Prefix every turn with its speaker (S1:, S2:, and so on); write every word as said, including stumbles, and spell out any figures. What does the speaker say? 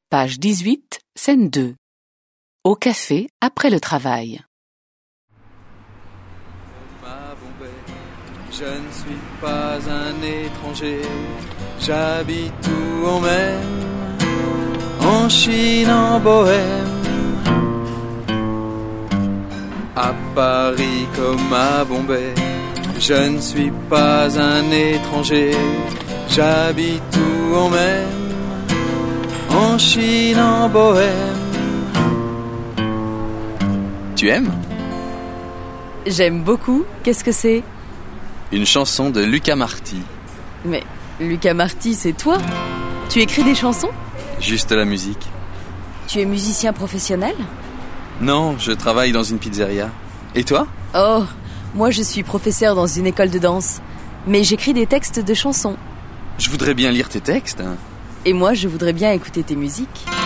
S1: Page dix-huit, scène deux. Au café après le travail.
S2: Ma Bombay, je ne suis pas un étranger. J'habite où on m'aime, en Chine, en Bohème. À Paris comme à Bombay, je ne suis pas un étranger. J'habite où on m'aime, en Chine, en Bohème. Tu aimes ?
S3: J'aime beaucoup. Qu'est-ce que c'est ?
S2: Une chanson de Luca Marti.
S3: Mais Luca Marti, c'est toi ? Tu écris des chansons ?
S2: Juste la musique.
S3: Tu es musicien professionnel ?
S2: Non, je travaille dans une pizzeria. Et toi ?
S3: Oh, moi je suis professeur dans une école de danse. Mais j'écris des textes de chansons.
S2: Je voudrais bien lire tes textes.
S3: Et moi je voudrais bien écouter tes musiques.